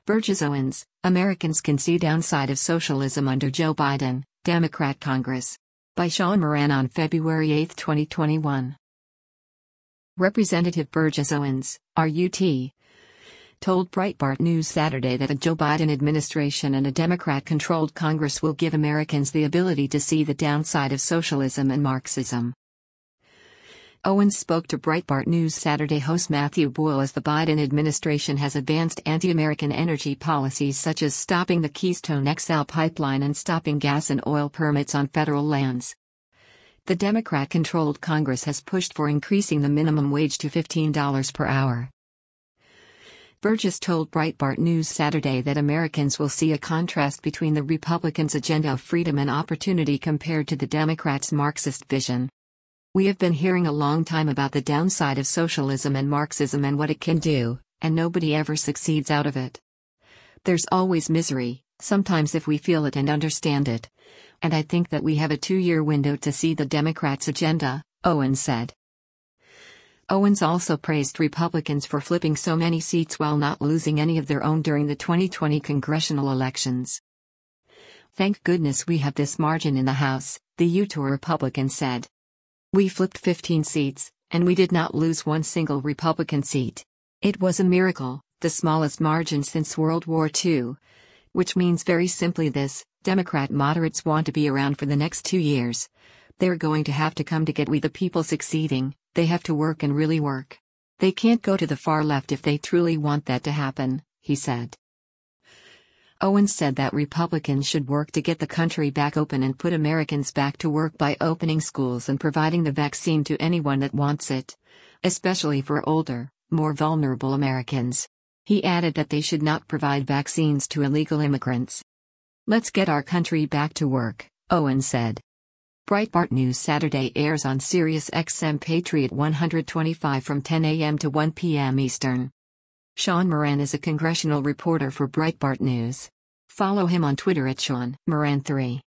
Burgess Owens, Americans can see downside of socialism under Joe Biden, Democrat Congress. By Sean Moran on February 8, 2021. Representative Burgess Owens, RUT, told Breitbart News Saturday that a Joe Biden administration and a Democrat-controlled Congress will give Americans the ability to see the downside of socialism and Marxism. Owens spoke to Breitbart News Saturday host Matthew Boyle as the Biden administration has advanced anti-American energy policies such as stopping the Keystone XL pipeline and stopping gas and oil permits on federal lands. The Democrat-controlled Congress has pushed for increasing the minimum wage to $15 per hour. Burgess told Breitbart News Saturday that Americans will see a contrast between the Republicans' agenda of freedom and opportunity compared to the Democrats' Marxist vision. We have been hearing a long time about the downside of socialism and Marxism and what it can do, and nobody ever succeeds out of it. There's always misery, sometimes if we feel it and understand it. And I think that we have a 2-year window to see the Democrats' agenda, Owens said. Owens also praised Republicans for flipping so many seats while not losing any of their own during the 2020 congressional elections. Thank goodness we have this margin in the House, the Utah Republican said. We flipped 15 seats, and we did not lose one single Republican seat. It was a miracle, the smallest margin since World War II. Which means very simply this: Democrat moderates want to be around for the next 2 years. They're going to have to come to get we the people succeeding, they have to work and really work. They can't go to the far left if they truly want that to happen, he said. Owens said that Republicans should work to get the country back open and put Americans back to work by opening schools and providing the vaccine to anyone that wants it, especially for older, more vulnerable Americans. He added that they should not provide vaccines to illegal immigrants. Let's get our country back to work, Owens said. Breitbart News Saturday airs on Sirius XM Patriot 125 from 10 a.m. to 1 p.m. Eastern. Sean Moran is a congressional reporter for Breitbart News. Follow him on Twitter at Sean Moran 3.